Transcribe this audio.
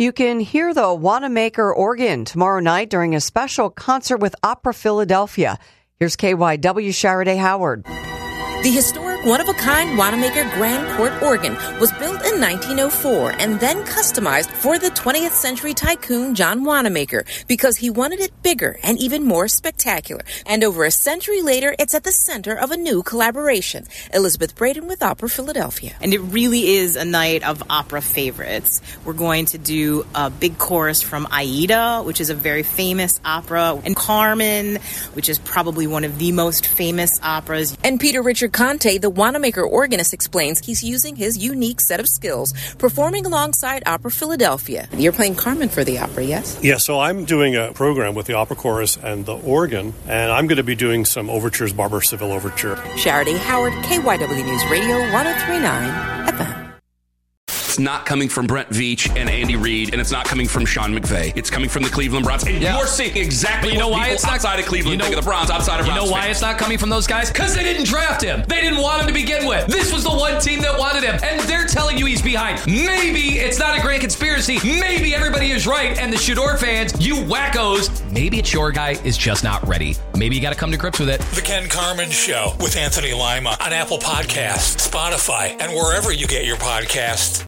You can hear the Wanamaker organ tomorrow night during a special concert with Opera Philadelphia. Here's KYW Sharaday Howard. The historic one-of-a-kind Wanamaker Grand Court organ was built in 1904 and then customized for the 20th century tycoon John Wanamaker because he wanted it bigger and even more spectacular. And over a century later, it's at the center of a new collaboration. Elizabeth Braden with Opera Philadelphia. And it really is a night of opera favorites. We're going to do a big chorus from Aida, which is a very famous opera, and Carmen, which is probably one of the most famous operas. And Peter Richard Conte, the Wanamaker organist, explains he's using his unique set of skills, performing alongside Opera Philadelphia. You're playing Carmen for the opera, yes? Yeah, so I'm doing a program with the opera chorus and the organ, and I'm going to be doing some overtures, Barbara Seville Overture. Sharaday Howard, KYW News Radio, 103.9 FM. It's not coming from Brent Veach and Andy Reid, and it's not coming from Sean McVay. It's coming from the Cleveland Browns. And you're seeing exactly what people outside of Cleveland think of the Browns, outside of Browns. You know why it's not coming from those guys? Because they didn't draft him. They didn't want him to begin with. This was the one team that wanted him, and they're telling you he's behind. Maybe it's not a grand conspiracy. Maybe everybody is right, and the Shador fans, you wackos, maybe it's your guy is just not ready. Maybe you got to come to grips with it. The Ken Carman Show with Anthony Lima on Apple Podcasts, Spotify, and wherever you get your podcasts.